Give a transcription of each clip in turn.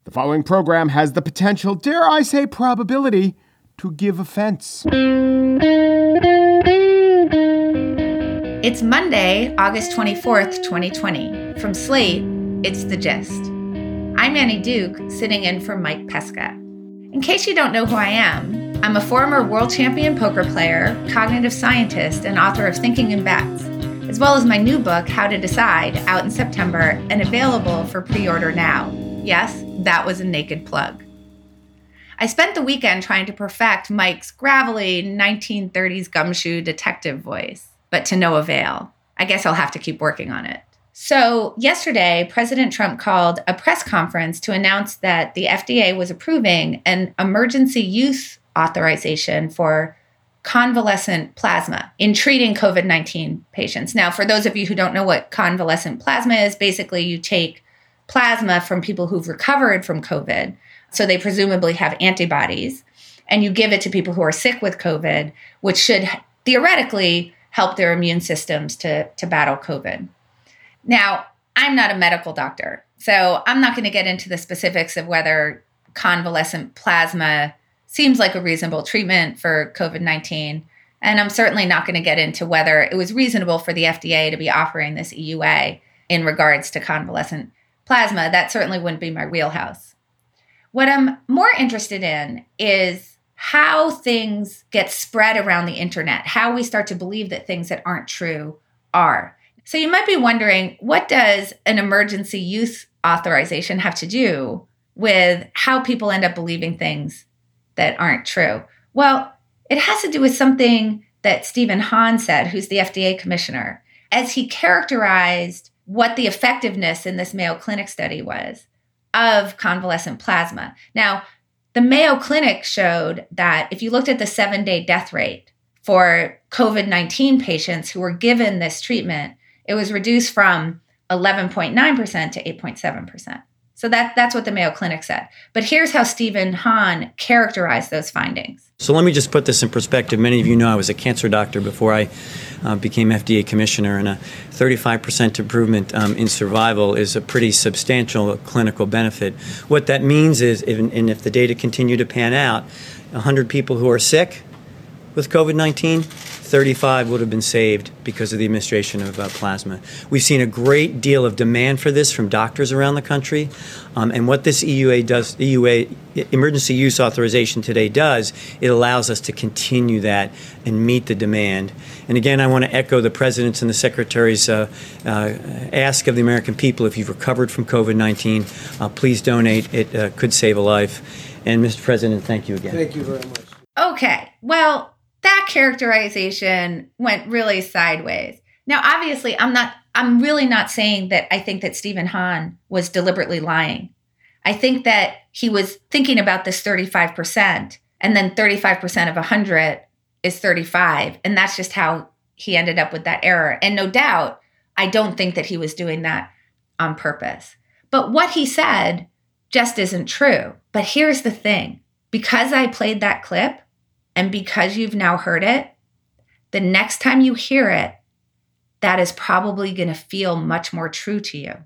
The following program has the potential, dare I say probability, to give offense. It's Monday, August 24th, 2020. From Slate, it's The Gist. I'm Annie Duke, sitting in for Mike Pesca. In case you don't know who I am, I'm a former world champion poker player, cognitive scientist, and author of Thinking in Bets, as well as my new book, How to Decide, out in September and available for pre-order now. Yes, that was a naked plug. I spent the weekend trying to perfect Mike's gravelly 1930s gumshoe detective voice, but to no avail. I guess I'll have to keep working on it. So yesterday, President Trump called a press conference to announce that the FDA was approving an emergency use authorization for convalescent plasma in treating COVID-19 patients. Now, for those of you who don't know what convalescent plasma is, basically you take plasma from people who've recovered from COVID, so they presumably have antibodies, and you give it to people who are sick with COVID, which should theoretically help their immune systems to battle COVID. Now, I'm not a medical doctor, so I'm not going to get into the specifics of whether convalescent plasma seems like a reasonable treatment for COVID-19, and I'm certainly not going to get into whether it was reasonable for the FDA to be offering this EUA in regards to convalescent plasma. That certainly wouldn't be my wheelhouse. What I'm more interested in is how things get spread around the internet, how we start to believe that things that aren't true are. So you might be wondering, what does an emergency use authorization have to do with how people end up believing things that aren't true? Well, it has to do with something that Stephen Hahn said, who's the FDA commissioner, as he characterized what the effectiveness in this Mayo Clinic study was of convalescent plasma. Now, the Mayo Clinic showed that if you looked at the 7-day death rate for COVID-19 patients who were given this treatment, it was reduced from 11.9% to 8.7%. So that's what the Mayo Clinic said. But here's how Stephen Hahn characterized those findings. So let me just put this in perspective. Many of you know I was a cancer doctor before I became FDA commissioner, and a 35% improvement in survival is a pretty substantial clinical benefit. What that means is, if the data continue to pan out, 100 people who are sick with COVID-19, 35 would have been saved because of the administration of plasma. We've seen a great deal of demand for this from doctors around the country. And what this EUA, emergency use authorization today does, it allows us to continue that and meet the demand. And again, I want to echo the President's and the Secretary's ask of the American people, if you've recovered from COVID-19, please donate. It could save a life. And Mr. President, thank you again. Thank you very much. Okay, well, that characterization went really sideways. Now, obviously, I'm really not saying that I think that Stephen Hahn was deliberately lying. I think that he was thinking about this 35%, and then 35% of 100 is 35. And that's just how he ended up with that error. And no doubt, I don't think that he was doing that on purpose. But what he said just isn't true. But here's the thing. Because I played that clip, and because you've now heard it, the next time you hear it, that is probably going to feel much more true to you.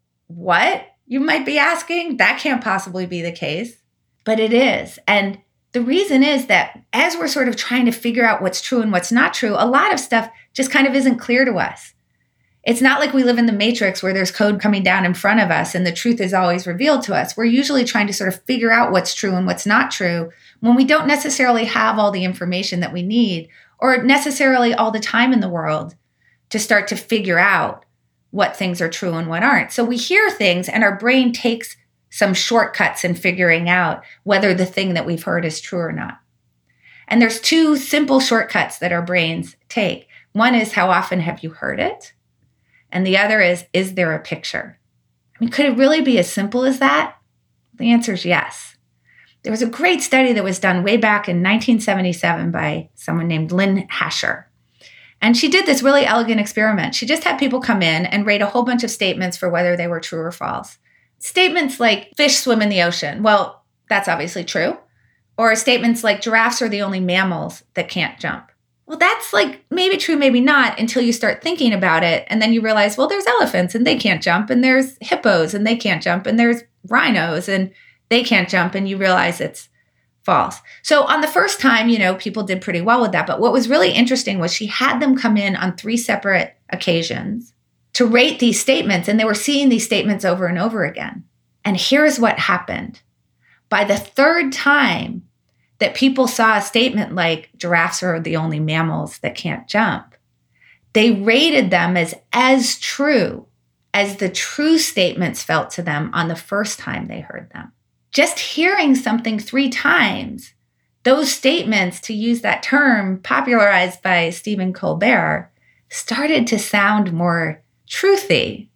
What? You might be asking? That can't possibly be the case. But it is. And the reason is that as we're sort of trying to figure out what's true and what's not true, a lot of stuff just kind of isn't clear to us. It's not like we live in the Matrix where there's code coming down in front of us and the truth is always revealed to us. We're usually trying to sort of figure out what's true and what's not true when we don't necessarily have all the information that we need or necessarily all the time in the world to start to figure out what things are true and what aren't. So we hear things and our brain takes some shortcuts in figuring out whether the thing that we've heard is true or not. And there's two simple shortcuts that our brains take. One is, how often have you heard it? And the other is there a picture? I mean, could it really be as simple as that? The answer is yes. There was a great study that was done way back in 1977 by someone named Lynn Hasher. And she did this really elegant experiment. She just had people come in and rate a whole bunch of statements for whether they were true or false. Statements like fish swim in the ocean. Well, that's obviously true. Or statements like giraffes are the only mammals that can't jump. Well, that's like maybe true, maybe not, until you start thinking about it. And then you realize, well, there's elephants and they can't jump. And there's hippos and they can't jump. And there's rhinos and they can't jump, and you realize it's false. So on the first time, people did pretty well with that. But what was really interesting was she had them come in on 3 separate occasions to rate these statements, and they were seeing these statements over and over again. And here's what happened. By the 3rd time that people saw a statement like giraffes are the only mammals that can't jump, they rated them as true as the true statements felt to them on the first time they heard them. Just hearing something 3 times, those statements, to use that term popularized by Stephen Colbert, started to sound more truthy.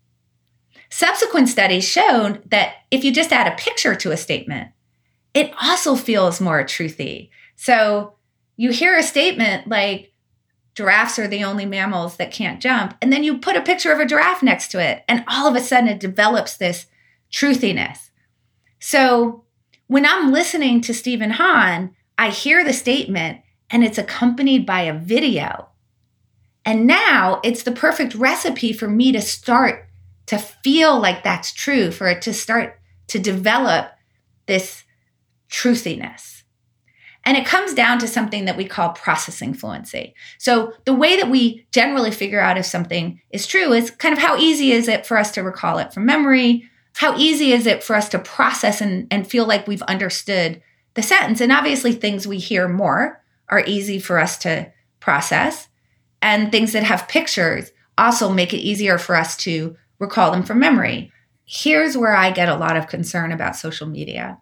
Subsequent studies showed that if you just add a picture to a statement, it also feels more truthy. So you hear a statement like giraffes are the only mammals that can't jump, and then you put a picture of a giraffe next to it, and all of a sudden it develops this truthiness. So when I'm listening to Stephen Hahn, I hear the statement and it's accompanied by a video. And now it's the perfect recipe for me to start to feel like that's true, for it to start to develop this truthiness. And it comes down to something that we call processing fluency. So the way that we generally figure out if something is true is kind of how easy is it for us to recall it from memory? How easy is it for us to process and feel like we've understood the sentence? And obviously things we hear more are easy for us to process. And things that have pictures also make it easier for us to recall them from memory. Here's where I get a lot of concern about social media.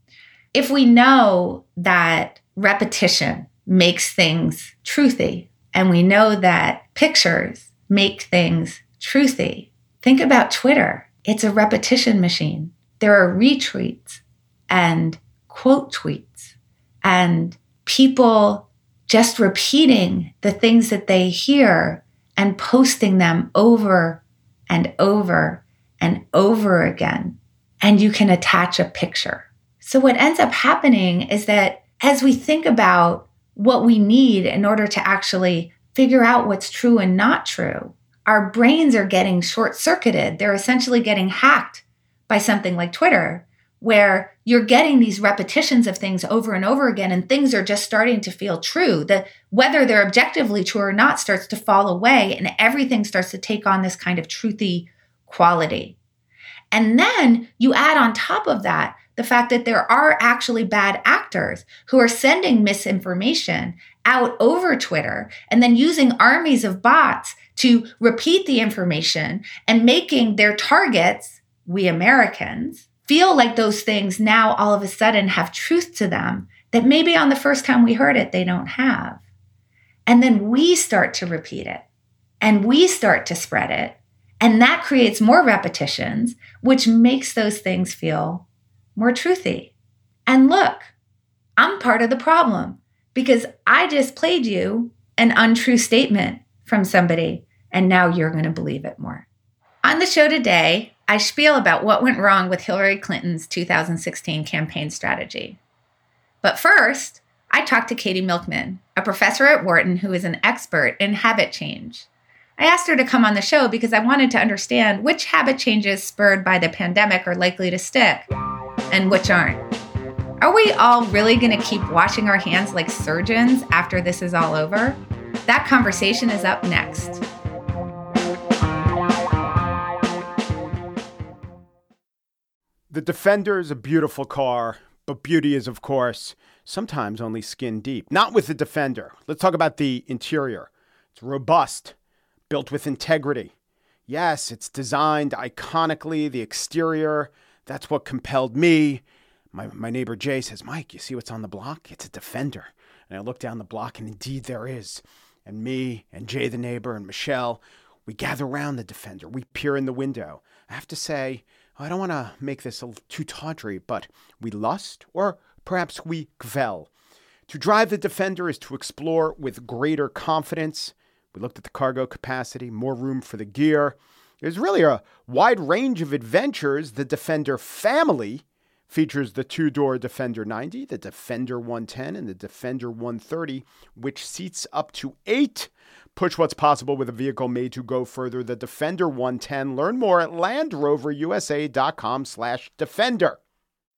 If we know that repetition makes things truthy, and we know that pictures make things truthy, think about Twitter. It's a repetition machine. There are retweets and quote tweets and people just repeating the things that they hear and posting them over and over and over again. And you can attach a picture. So what ends up happening is that as we think about what we need in order to actually figure out what's true and not true, our brains are getting short-circuited. They're essentially getting hacked by something like Twitter, where you're getting these repetitions of things over and over again, and things are just starting to feel true. That whether they're objectively true or not starts to fall away, and everything starts to take on this kind of truthy quality. And then you add on top of that the fact that there are actually bad actors who are sending misinformation out over Twitter and then using armies of bots to repeat the information and making their targets, we Americans, feel like those things now all of a sudden have truth to them that maybe on the first time we heard it, they don't have. And then we start to repeat it and we start to spread it. And that creates more repetitions, which makes those things feel more truthy. And look, I'm part of the problem because I just played you an untrue statement from somebody, and now you're going to believe it more. On the show today, I spiel about what went wrong with Hillary Clinton's 2016 campaign strategy. But first, I talked to Katie Milkman, a professor at Wharton who is an expert in habit change. I asked her to come on the show because I wanted to understand which habit changes spurred by the pandemic are likely to stick and which aren't. Are we all really going to keep washing our hands like surgeons after this is all over? That conversation is up next. The Defender is a beautiful car, but beauty is, of course, sometimes only skin deep. Not with the Defender. Let's talk about the interior. It's robust, built with integrity. Yes, it's designed iconically. The exterior, that's what compelled me. My neighbor Jay says, Mike, you see what's on the block? It's a Defender. And I look down the block, and indeed there is. And me and Jay, the neighbor, and Michelle, we gather around the Defender. We peer in the window. I have to say, I don't want to make this too tawdry, but we lust, or perhaps we kvel. To drive the Defender is to explore with greater confidence. We looked at the cargo capacity, more room for the gear. There's really a wide range of adventures. The Defender family features the two-door Defender 90, the Defender 110, and the Defender 130, which seats up to 8. Push what's possible with a vehicle made to go further. The Defender 110. Learn more at LandRoverUSA.com/Defender.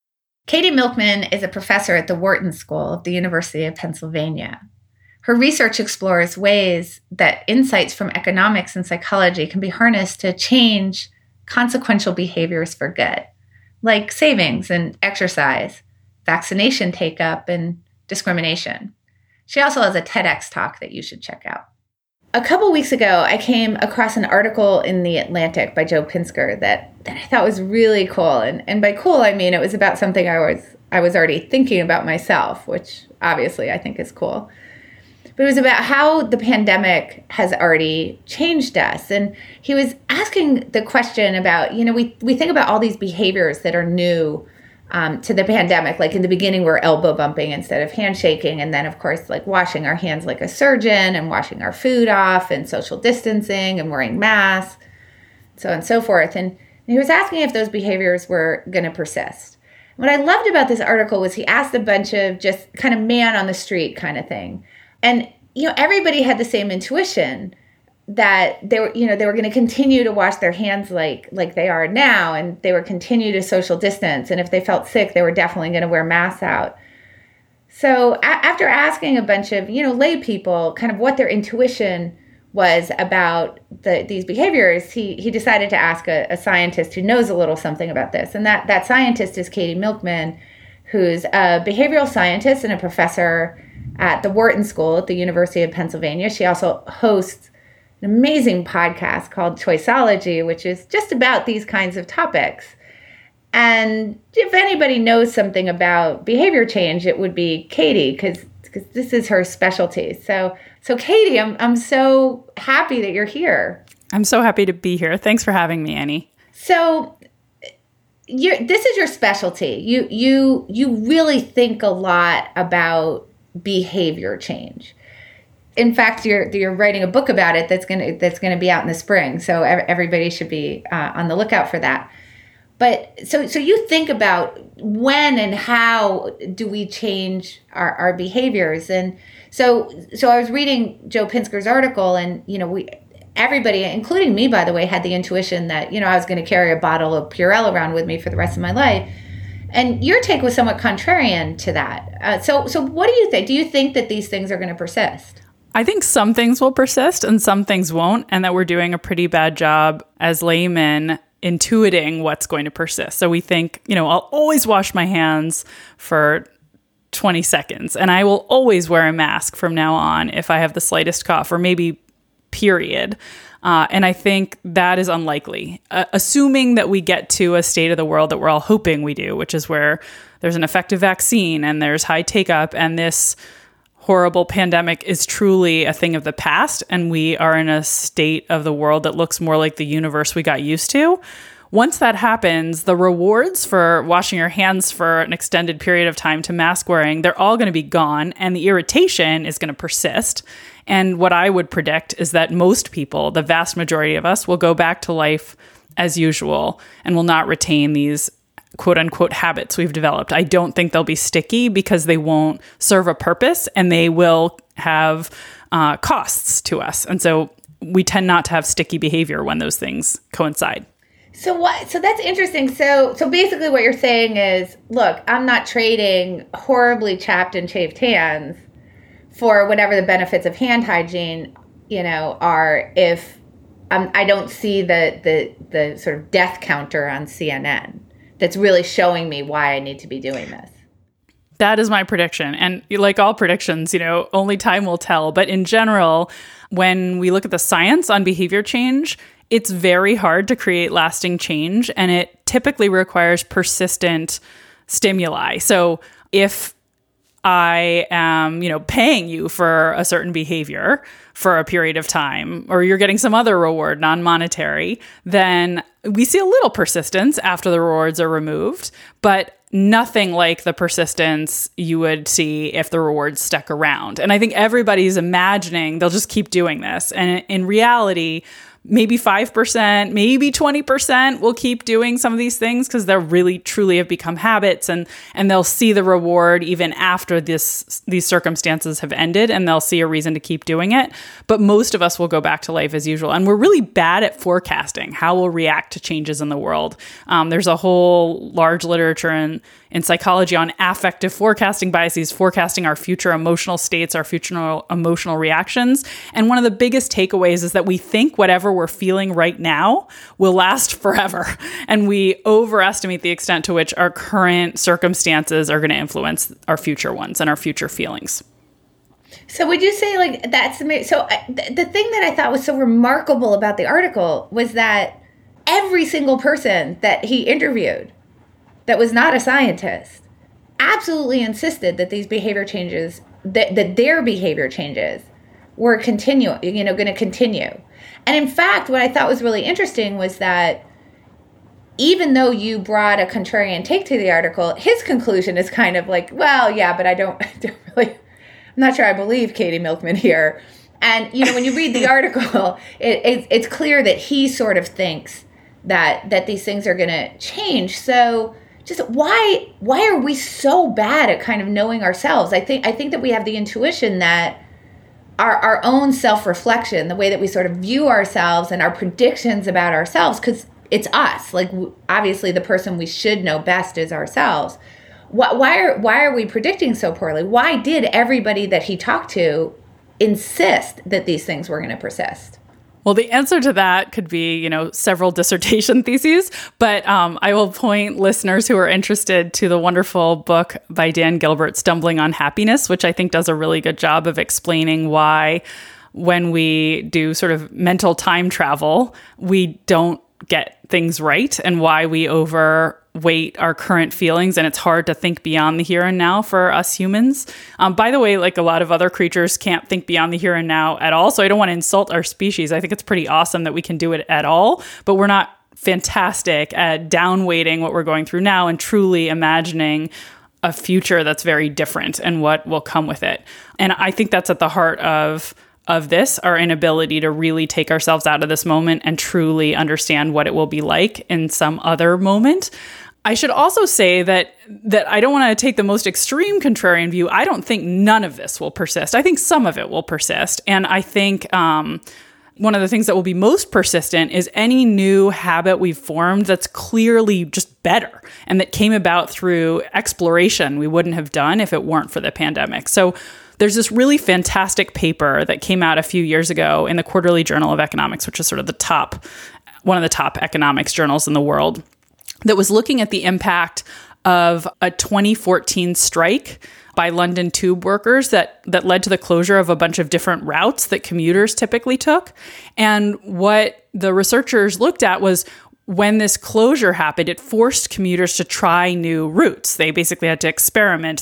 Katie Milkman is a professor at the Wharton School of the University of Pennsylvania. Her research explores ways that insights from economics and psychology can be harnessed to change consequential behaviors for good, like savings and exercise, vaccination take-up, and discrimination. She also has a TEDx talk that you should check out. A couple weeks ago, I came across an article in The Atlantic by Joe Pinsker that I thought was really cool. And by cool, I mean it was about something I was already thinking about myself, which obviously I think is cool. But it was about how the pandemic has already changed us. And he was asking the question about, we think about all these behaviors that are new to the pandemic. Like in the beginning, we're elbow bumping instead of handshaking. And then, of course, like washing our hands like a surgeon and washing our food off and social distancing and wearing masks, so on and so forth. And he was asking if those behaviors were going to persist. What I loved about this article was he asked a bunch of just kind of man on the street kind of thing. And, everybody had the same intuition that they were going to continue to wash their hands like they are now, and they would continue to social distance. And if they felt sick, they were definitely going to wear masks out. So after asking a bunch of, lay people kind of what their intuition was about these behaviors, he decided to ask a scientist who knows a little something about this. And that scientist is Katie Milkman, who's a behavioral scientist and a professor at the Wharton School at the University of Pennsylvania. She also hosts an amazing podcast called Choiceology, which is just about these kinds of topics. And if anybody knows something about behavior change, it would be Katie, because this is her specialty. So Katie, I'm so happy that you're here. I'm so happy to be here. Thanks for having me, Annie. So this is your specialty. You really think a lot about behavior change. In fact, you're writing a book about it that's gonna be out in the spring. So everybody should be on the lookout for that. But so you think about when and how do we change our behaviors. And so I was reading Joe Pinsker's article, and everybody, including me, by the way, had the intuition that I was going to carry a bottle of Purell around with me for the rest of my life. And your take was somewhat contrarian to that. So what do you think? Do you think that these things are going to persist? I think some things will persist and some things won't, and that we're doing a pretty bad job as laymen intuiting what's going to persist. So we think, I'll always wash my hands for 20 seconds, and I will always wear a mask from now on if I have the slightest cough, or maybe period. And I think that is unlikely, assuming that we get to a state of the world that we're all hoping we do, which is where there's an effective vaccine and there's high take-up, and this horrible pandemic is truly a thing of the past, and we are in a state of the world that looks more like the universe we got used to. Once that happens, the rewards for washing your hands for an extended period of time to mask wearing, they're all going to be gone, and the irritation is going to persist. And what I would predict is that most people, the vast majority of us, will go back to life as usual and will not retain these quote unquote habits we've developed. I don't think they'll be sticky because they won't serve a purpose, and they will have costs to us. And so we tend not to have sticky behavior when those things coincide. So that's interesting. So basically what you're saying is, look, I'm not trading horribly chapped and chafed hands for whatever the benefits of hand hygiene, are, if I don't see the sort of death counter on CNN that's really showing me why I need to be doing this. That is my prediction. And like all predictions, only time will tell. But in general, when we look at the science on behavior change, it's very hard to create lasting change, and it typically requires persistent stimuli. So if I am, paying you for a certain behavior for a period of time, or you're getting some other reward, non-monetary, then we see a little persistence after the rewards are removed, but nothing like the persistence you would see if the rewards stuck around. And I think everybody's imagining they'll just keep doing this. And in reality, maybe 5%, maybe 20% will keep doing some of these things because they're really truly have become habits, and they'll see the reward even after these circumstances have ended, and they'll see a reason to keep doing it. But most of us will go back to life as usual. And we're really bad at forecasting how we'll react to changes in the world. There's a whole large literature in psychology on affective forecasting biases, forecasting our future emotional states, our future emotional reactions. And one of the biggest takeaways is that we think whatever we're feeling right now will last forever. And we overestimate the extent to which our current circumstances are going to influence our future ones and our future feelings. So would you say like that's so the thing that I thought was so remarkable about the article was that every single person that he interviewed that was not a scientist absolutely insisted that these behavior changes, that their behavior changes were going to continue. And in fact, what I thought was really interesting was that even though you brought a contrarian take to the article, his conclusion is kind of like, well, yeah, but I don't really, I'm not sure I believe Katie Milkman here. And, when you read the article, it's clear that he sort of thinks that these things are going to change. So just why are we so bad at kind of knowing ourselves? I think that we have the intuition that our own self-reflection, the way that we sort of view ourselves and our predictions about ourselves, because it's us. Like, obviously, the person we should know best is ourselves. Why are we predicting so poorly? Why did everybody that he talked to insist that these things were going to persist? Well, the answer to that could be, several dissertation theses, but I will point listeners who are interested to the wonderful book by Dan Gilbert, Stumbling on Happiness, which I think does a really good job of explaining why when we do sort of mental time travel, we don't get things right, and why we overweight our current feelings, and it's hard to think beyond the here and now for us humans. By the way, like a lot of other creatures can't think beyond the here and now at all, so I don't want to insult our species. I think it's pretty awesome that we can do it at all, but we're not fantastic at downweighting what we're going through now and truly imagining a future that's very different and what will come with it. And I think that's at the heart of this, our inability to really take ourselves out of this moment and truly understand what it will be like in some other moment. I should also say that I don't want to take the most extreme contrarian view. I don't think none of this will persist. I think some of it will persist. And I think one of the things that will be most persistent is any new habit we've formed that's clearly just better and that came about through exploration we wouldn't have done if it weren't for the pandemic. So there's this really fantastic paper that came out a few years ago in the Quarterly Journal of Economics, which is sort of one of the top economics journals in the world, that was looking at the impact of a 2014 strike by London tube workers that led to the closure of a bunch of different routes that commuters typically took. And what the researchers looked at was when this closure happened, it forced commuters to try new routes. They basically had to experiment.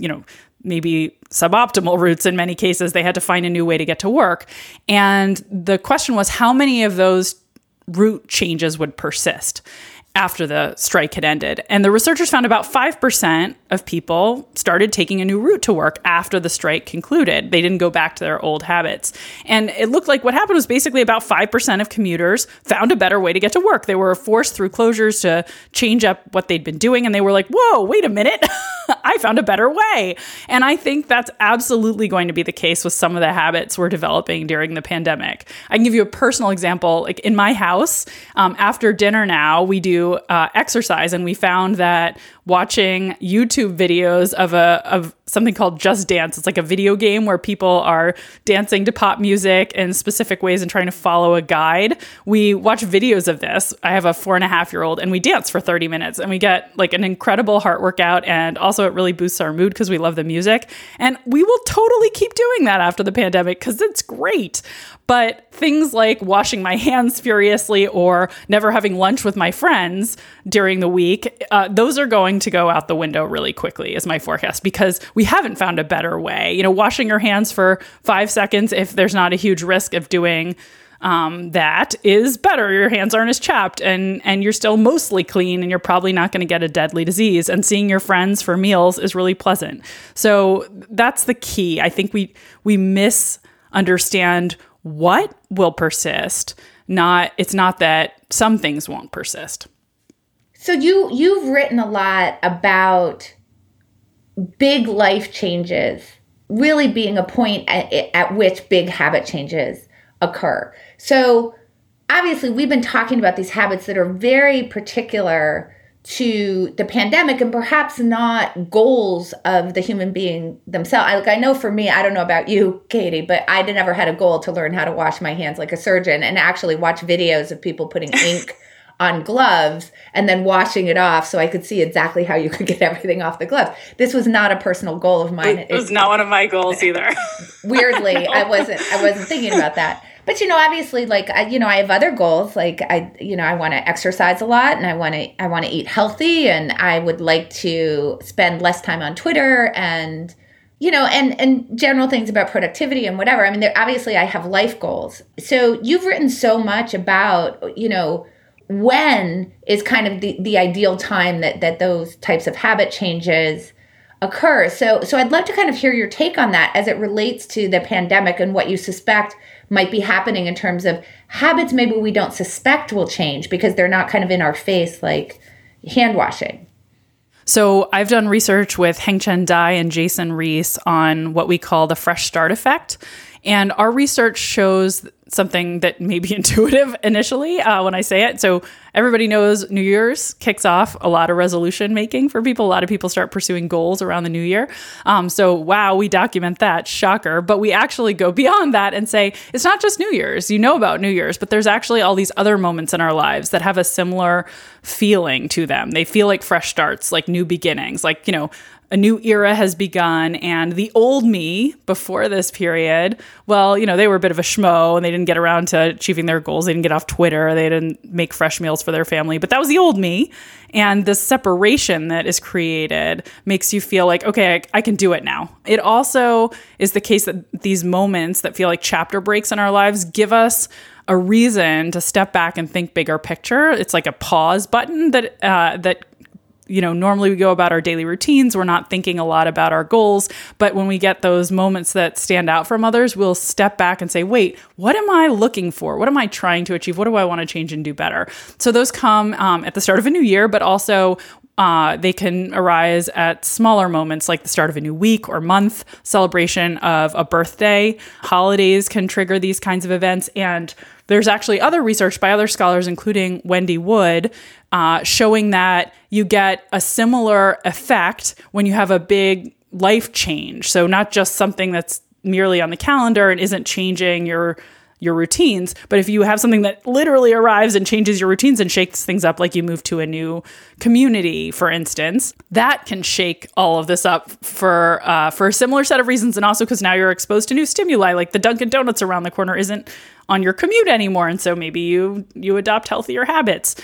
Maybe suboptimal routes in many cases. They had to find a new way to get to work. And the question was how many of those route changes would persist after the strike had ended. And the researchers found about 5% of people started taking a new route to work after the strike concluded. They didn't go back to their old habits. And it looked like what happened was basically about 5% of commuters found a better way to get to work. They were forced through closures to change up what they'd been doing. And they were like, whoa, wait a minute. I found a better way. And I think that's absolutely going to be the case with some of the habits we're developing during the pandemic. I can give you a personal example. Like in my house, after dinner now, we do exercise, and we found that watching YouTube videos of something called Just Dance. It's like a video game where people are dancing to pop music in specific ways and trying to follow a guide. We watch videos of this. I have a 4.5-year-old, and we dance for 30 minutes, and we get like an incredible heart workout, and also it really boosts our mood because we love the music. And we will totally keep doing that after the pandemic because it's great. But things like washing my hands furiously or never having lunch with my friends during the week, those are going to go out the window really quickly is my forecast, because we haven't found a better way. Washing your hands for 5 seconds, if there's not a huge risk of doing that, is better. Your hands aren't as chapped and you're still mostly clean and you're probably not going to get a deadly disease. And seeing your friends for meals is really pleasant. So that's the key. I think we misunderstand what will persist it's not that some things won't persist. So you've written a lot about big life changes really being a point at which big habit changes occur. So obviously we've been talking about these habits that are very particular to the pandemic and perhaps not goals of the human being themselves. I know for me, I don't know about you, Katie, but I never had a goal to learn how to wash my hands like a surgeon and actually watch videos of people putting ink on gloves and then washing it off so I could see exactly how you could get everything off the gloves. This was not a personal goal of mine. It was not one of my goals either. Weirdly, I wasn't thinking about that. But, obviously, I have other goals. I want to exercise a lot and I want to eat healthy and I would like to spend less time on Twitter and, and general things about productivity and whatever. I mean, obviously I have life goals. So you've written so much about, when is kind of the ideal time that those types of habit changes occur. So I'd love to kind of hear your take on that as it relates to the pandemic and what you suspect might be happening in terms of habits maybe we don't suspect will change because they're not kind of in our face like hand washing. So I've done research with Heng-Chen Dai and Jason Reese on what we call the fresh start effect. And our research shows something that may be intuitive initially when I say it. So everybody knows New Year's kicks off a lot of resolution making for people. A lot of people start pursuing goals around the new year. So wow, we document that, shocker. But we actually go beyond that and say, it's not just New Year's. You know about New Year's, but there's actually all these other moments in our lives that have a similar feeling to them. They feel like fresh starts, like new beginnings, like, a new era has begun, and the old me before this period, well, they were a bit of a schmo and they didn't get around to achieving their goals. They didn't get off Twitter. They didn't make fresh meals for their family, but that was the old me. And the separation that is created makes you feel like, okay, I can do it now. It also is the case that these moments that feel like chapter breaks in our lives give us a reason to step back and think bigger picture. It's like a pause button that normally we go about our daily routines. We're not thinking a lot about our goals. But when we get those moments that stand out from others, we'll step back and say, wait, what am I looking for? What am I trying to achieve? What do I want to change and do better? So those come at the start of a new year, but also they can arise at smaller moments like the start of a new week or month, celebration of a birthday. Holidays can trigger these kinds of events. And there's actually other research by other scholars, including Wendy Wood, showing that you get a similar effect when you have a big life change. So not just something that's merely on the calendar and isn't changing your routines, but if you have something that literally arrives and changes your routines and shakes things up, like you move to a new community, for instance, that can shake all of this up for a similar set of reasons, and also because now you're exposed to new stimuli, like the Dunkin' Donuts around the corner isn't on your commute anymore, and so maybe you adopt healthier habits.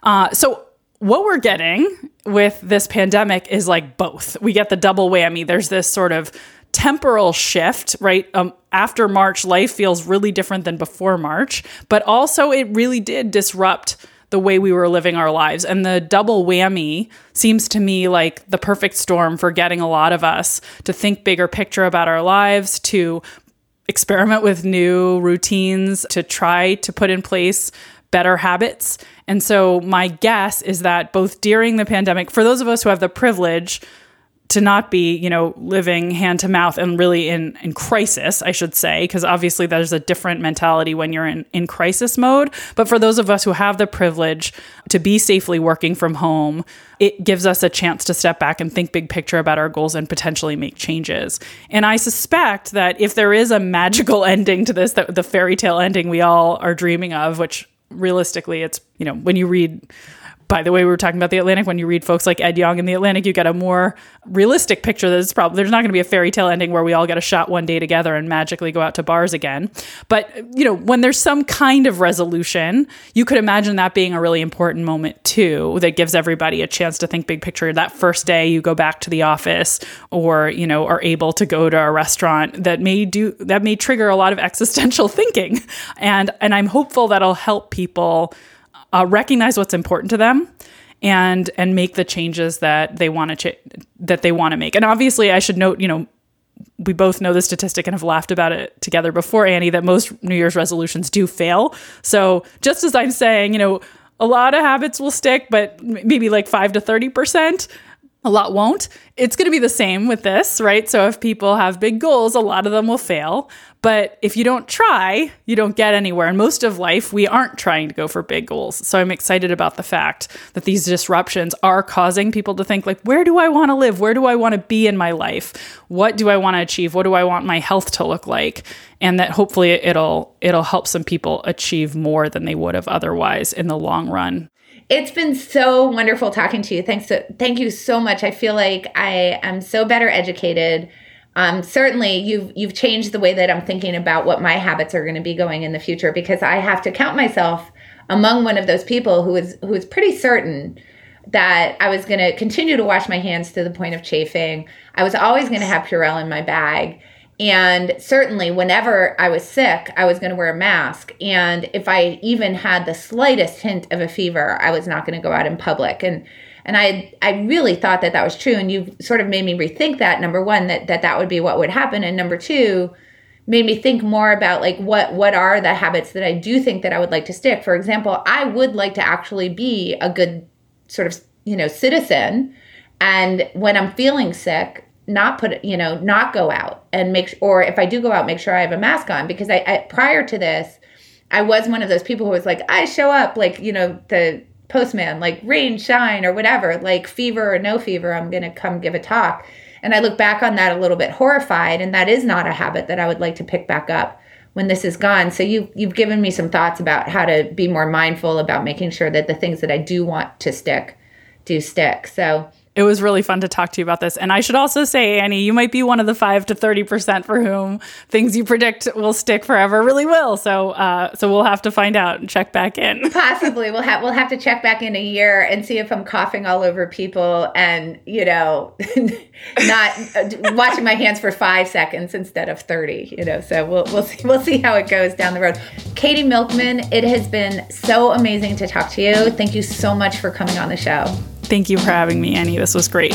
So what we're getting with this pandemic is like both. We get the double whammy. There's this sort of temporal shift, right? After March, life feels really different than before March, but also it really did disrupt the way we were living our lives. And the double whammy seems to me like the perfect storm for getting a lot of us to think bigger picture about our lives, to experiment with new routines, to try to put in place better habits. And so my guess is that both during the pandemic, for those of us who have the privilege to not be, living hand to mouth and really in crisis, I should say, because obviously there's a different mentality when you're in crisis mode. But for those of us who have the privilege to be safely working from home, it gives us a chance to step back and think big picture about our goals and potentially make changes. And I suspect that if there is a magical ending to this, that the fairy tale ending we all are dreaming of, which realistically it's, when you read, by the way, we were talking about The Atlantic, when you read folks like Ed Yong in The Atlantic, you get a more realistic picture that it's probably, there's not going to be a fairy tale ending where we all get a shot one day together and magically go out to bars again. But, when there's some kind of resolution, you could imagine that being a really important moment too, that gives everybody a chance to think big picture. That first day you go back to the office or, are able to go to a restaurant that may trigger a lot of existential thinking. And I'm hopeful that'll help people recognize what's important to them and make the changes that they want to make. And obviously, I should note, we both know the statistic and have laughed about it together before, Annie, that most New Year's resolutions do fail. So just as I'm saying, a lot of habits will stick, but maybe like 5 to 30%. A lot won't. It's going to be the same with this, right? So if people have big goals, a lot of them will fail. But if you don't try, you don't get anywhere. And most of life, we aren't trying to go for big goals. So I'm excited about the fact that these disruptions are causing people to think like, where do I want to live? Where do I want to be in my life? What do I want to achieve? What do I want my health to look like? And that hopefully it'll help some people achieve more than they would have otherwise in the long run. It's been so wonderful talking to you. Thank you so much. I feel like I am so better educated. Certainly, you've changed the way that I'm thinking about what my habits are going to be going in the future, because I have to count myself among one of those people who is pretty certain that I was going to continue to wash my hands to the point of chafing. I was always going to have Purell in my bag. And certainly whenever I was sick, I was going to wear a mask. And if I even had the slightest hint of a fever, I was not going to go out in public. And I really thought that was true. And you sort of made me rethink that. Number one, that would be what would happen. And number two, made me think more about like what are the habits that I do think that I would like to stick. For example, I would like to actually be a good sort of, citizen. And when I'm feeling sick, not go out and or if I do go out, make sure I have a mask on, because I prior to this, I was one of those people who was like, I show up like, the postman, like rain, shine, or whatever, like fever or no fever, I'm going to come give a talk. And I look back on that a little bit horrified. And that is not a habit that I would like to pick back up when this is gone. So you've given me some thoughts about how to be more mindful about making sure that the things that I do want to stick do stick. So it was really fun to talk to you about this. And I should also say, Annie, you might be one of the 5 to 30% for whom things you predict will stick forever really will. So we'll have to find out and check back in. Possibly. We'll have to check back in a year and see if I'm coughing all over people and, not washing my hands for 5 seconds instead of 30, So we'll see how it goes down the road. Katie Milkman, it has been so amazing to talk to you. Thank you so much for coming on the show. Thank you for having me, Annie. This was great.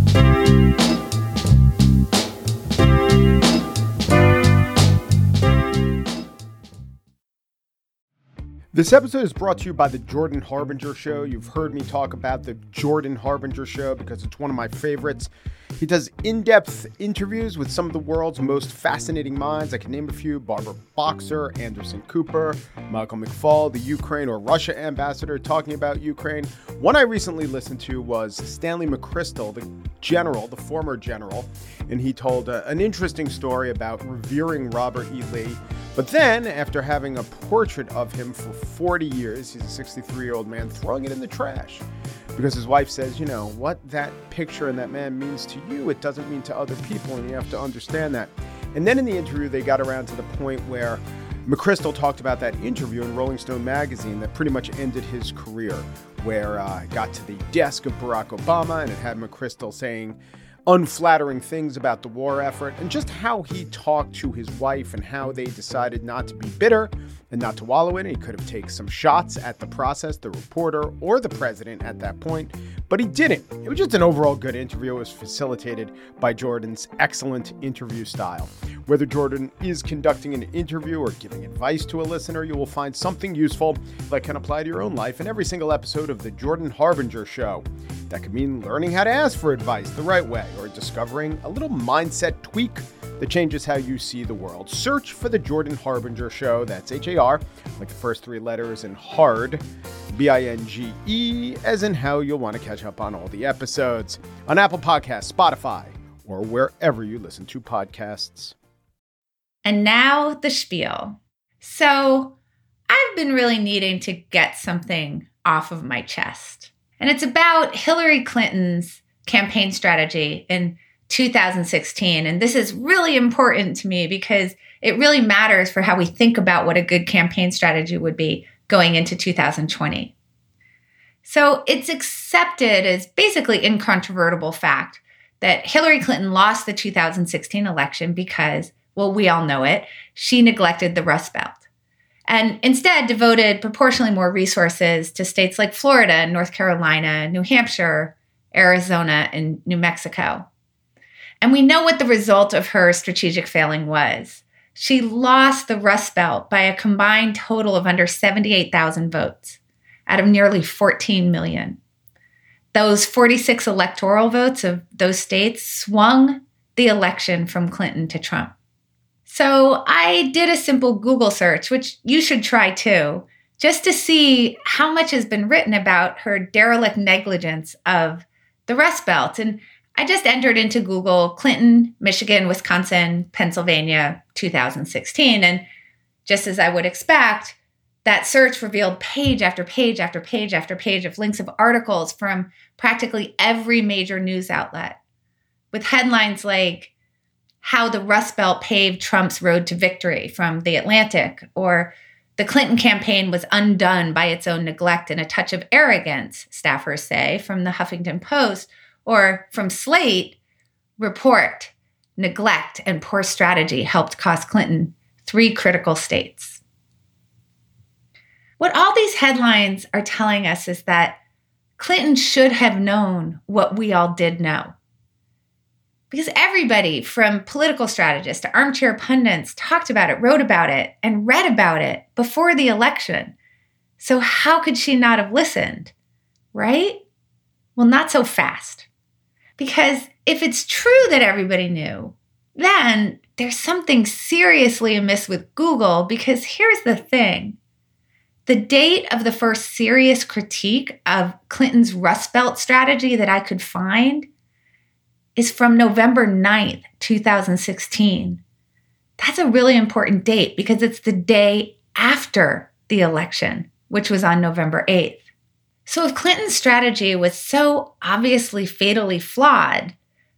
This episode is brought to you by the Jordan Harbinger Show. You've heard me talk about the Jordan Harbinger Show because it's one of my favorites. He does in-depth interviews with some of the world's most fascinating minds. I can name a few: Barbara Boxer, Anderson Cooper, Michael McFaul, the Ukraine or Russia ambassador talking about Ukraine. One I recently listened to was Stanley McChrystal, the former general, and he told an interesting story about revering Robert E. Lee. But then, after having a portrait of him for 40 years, he's a 63-year-old man, throwing it in the trash. Because his wife says, what that picture and that man means to you, it doesn't mean to other people, and you have to understand that. And then in the interview, they got around to the point where McChrystal talked about that interview in Rolling Stone magazine that pretty much ended his career, where it got to the desk of Barack Obama, and it had McChrystal saying unflattering things about the war effort, and just how he talked to his wife and how they decided not to be bitter and not to wallow in it. He could have taken some shots at the process, the reporter, or the president at that point, but he didn't. It was just an overall good interview. It was facilitated by Jordan's excellent interview style. Whether Jordan is conducting an interview or giving advice to a listener, you will find something useful that can apply to your own life in every single episode of The Jordan Harbinger Show. That could mean learning how to ask for advice the right way, or discovering a little mindset tweak that changes how you see the world. Search for The Jordan Harbinger Show. That's H-A-R, like the first 3 letters, and hard, B-I-N-G-E, as in how you'll want to catch up on all the episodes on Apple Podcasts, Spotify, or wherever you listen to podcasts. And now the spiel. So I've been really needing to get something off of my chest. And it's about Hillary Clinton's campaign strategy in 2016. And this is really important to me because it really matters for how we think about what a good campaign strategy would be going into 2020. So it's accepted as basically incontrovertible fact that Hillary Clinton lost the 2016 election because, well, we all know it, she neglected the Rust Belt and instead devoted proportionally more resources to states like Florida, North Carolina, New Hampshire, Arizona, and New Mexico. And we know what the result of her strategic failing was. She lost the Rust Belt by a combined total of under 78,000 votes out of nearly 14 million. Those 46 electoral votes of those states swung the election from Clinton to Trump. So I did a simple Google search, which you should try too, just to see how much has been written about her derelict negligence of the Rust Belt. And I just entered into Google Clinton, Michigan, Wisconsin, Pennsylvania, 2016. And just as I would expect, that search revealed page after page after page after page of links of articles from practically every major news outlet, with headlines like how the Rust Belt paved Trump's road to victory from The Atlantic, or the Clinton campaign was undone by its own neglect and a touch of arrogance, staffers say, from the Huffington Post, or from Slate, report, neglect, and poor strategy helped cost Clinton 3 critical states. What all these headlines are telling us is that Clinton should have known what we all did know. Because everybody from political strategists to armchair pundits talked about it, wrote about it, and read about it before the election. So how could she not have listened, right? Well, not so fast. Because if it's true that everybody knew, then there's something seriously amiss with Google, because here's the thing. The date of the first serious critique of Clinton's Rust Belt strategy that I could find is from November 9th, 2016. That's a really important date because it's the day after the election, which was on November 8th. So if Clinton's strategy was so obviously fatally flawed,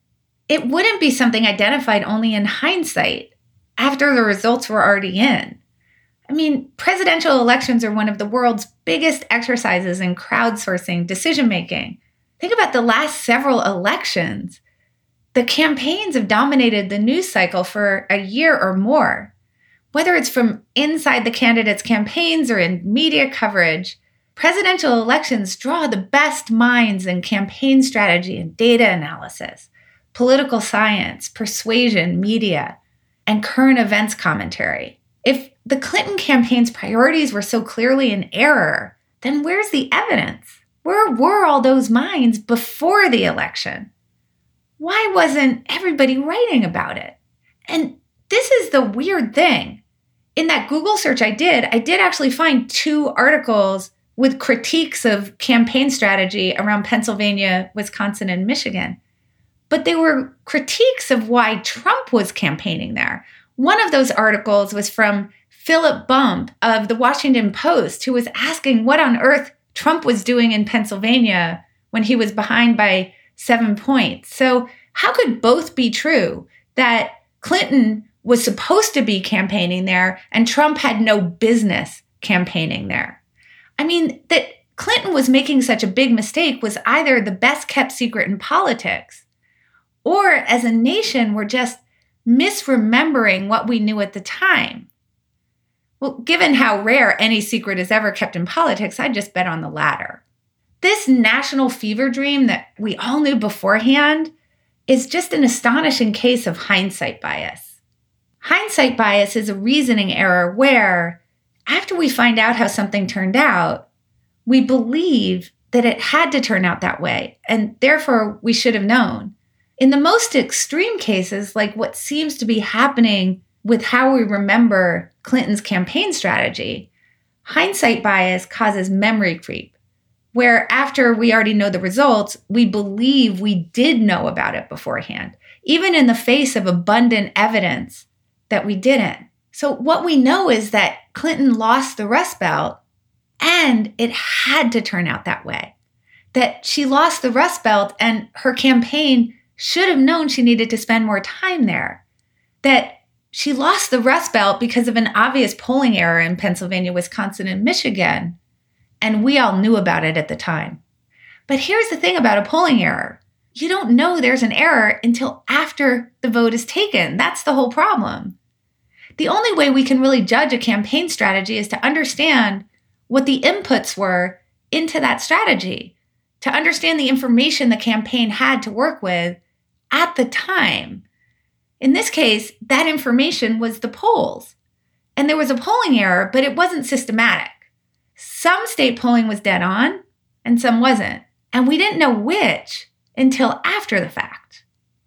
it wouldn't be something identified only in hindsight after the results were already in. I mean, presidential elections are one of the world's biggest exercises in crowdsourcing decision-making. Think about the last several elections. The campaigns have dominated the news cycle for a year or more. Whether it's from inside the candidates' campaigns or in media coverage, presidential elections draw the best minds in campaign strategy and data analysis, political science, persuasion, media, and current events commentary. If the Clinton campaign's priorities were so clearly in error, then where's the evidence? Where were all those minds before the election? Why wasn't everybody writing about it? And this is the weird thing. In that Google search I did actually find 2 articles with critiques of campaign strategy around Pennsylvania, Wisconsin, and Michigan. But they were critiques of why Trump was campaigning there. One of those articles was from Philip Bump of the Washington Post, who was asking what on earth Trump was doing in Pennsylvania when he was behind by 7 points. So how could both be true, that Clinton was supposed to be campaigning there and Trump had no business campaigning there? I mean, that Clinton was making such a big mistake was either the best kept secret in politics, or as a nation, we're just misremembering what we knew at the time. Well, given how rare any secret is ever kept in politics, I'd just bet on the latter. This national fever dream that we all knew beforehand is just an astonishing case of hindsight bias. Hindsight bias is a reasoning error where, after we find out how something turned out, we believe that it had to turn out that way, and therefore we should have known. In the most extreme cases, like what seems to be happening with how we remember Clinton's campaign strategy, hindsight bias causes memory creep, where after we already know the results, we believe we did know about it beforehand, even in the face of abundant evidence that we didn't. So what we know is that Clinton lost the Rust Belt, and it had to turn out that way. That she lost the Rust Belt and her campaign should have known she needed to spend more time there. That she lost the Rust Belt because of an obvious polling error in Pennsylvania, Wisconsin, and Michigan, and we all knew about it at the time. But here's the thing about a polling error. You don't know there's an error until after the vote is taken. That's the whole problem. The only way we can really judge a campaign strategy is to understand what the inputs were into that strategy, to understand the information the campaign had to work with at the time. In this case, that information was the polls. And there was a polling error, but it wasn't systematic. Some state polling was dead on, and some wasn't. And we didn't know which until after the fact.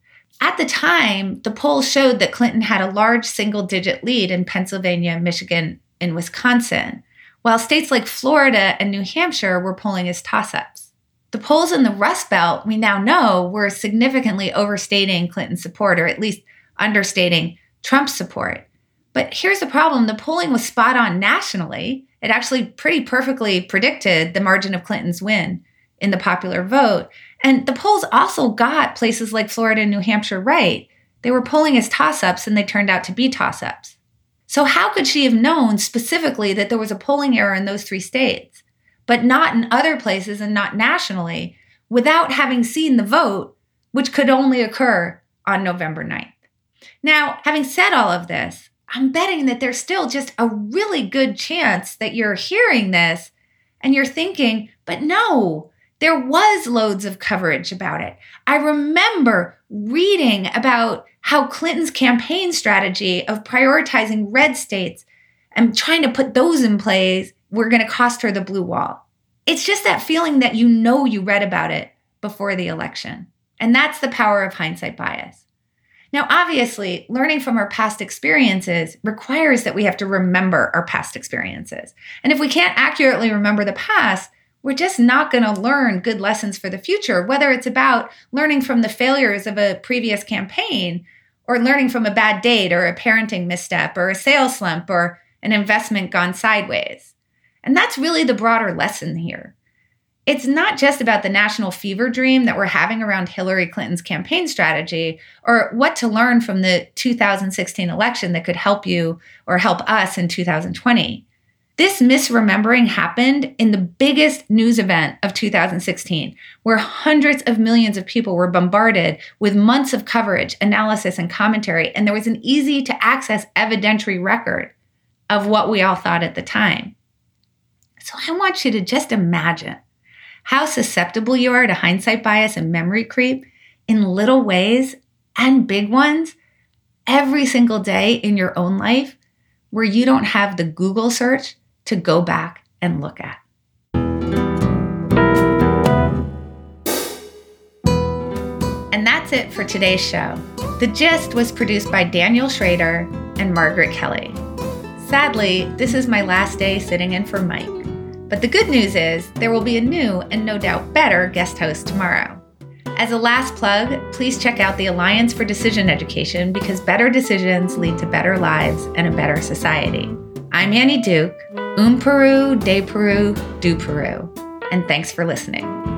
At the time, the polls showed that Clinton had a large single-digit lead in Pennsylvania, Michigan, and Wisconsin, while states like Florida and New Hampshire were polling as toss-ups. The polls in the Rust Belt, we now know, were significantly overstating Clinton's support, or at least understating Trump's support. But here's the problem. The polling was spot on nationally. It actually pretty perfectly predicted the margin of Clinton's win in the popular vote. And the polls also got places like Florida and New Hampshire right. They were polling as toss-ups, and they turned out to be toss-ups. So how could she have known specifically that there was a polling error in those 3 states, but not in other places and not nationally, without having seen the vote, which could only occur on November 9th? Now, having said all of this, I'm betting that there's still just a really good chance that you're hearing this and you're thinking, but no, there was loads of coverage about it. I remember reading about how Clinton's campaign strategy of prioritizing red states and trying to put those in place were going to cost her the blue wall. It's just that feeling that you read about it before the election. And that's the power of hindsight bias. Now, obviously, learning from our past experiences requires that we have to remember our past experiences. And if we can't accurately remember the past, we're just not going to learn good lessons for the future, whether it's about learning from the failures of a previous campaign or learning from a bad date or a parenting misstep or a sales slump or an investment gone sideways. And that's really the broader lesson here. It's not just about the national fever dream that we're having around Hillary Clinton's campaign strategy or what to learn from the 2016 election that could help you or help us in 2020. This misremembering happened in the biggest news event of 2016, where hundreds of millions of people were bombarded with months of coverage, analysis, and commentary, and there was an easy-to-access evidentiary record of what we all thought at the time. So I want you to just imagine how susceptible you are to hindsight bias and memory creep in little ways and big ones every single day in your own life where you don't have the Google search to go back and look at. And that's it for today's show. The Gist was produced by Daniel Schrader and Margaret Kelly. Sadly, this is my last day sitting in for Mike. But the good news is there will be a new and no doubt better guest host tomorrow. As a last plug, please check out the Alliance for Decision Education because better decisions lead to better lives and a better society. I'm Annie Duke, Peru, de Peru, do Peru, and thanks for listening.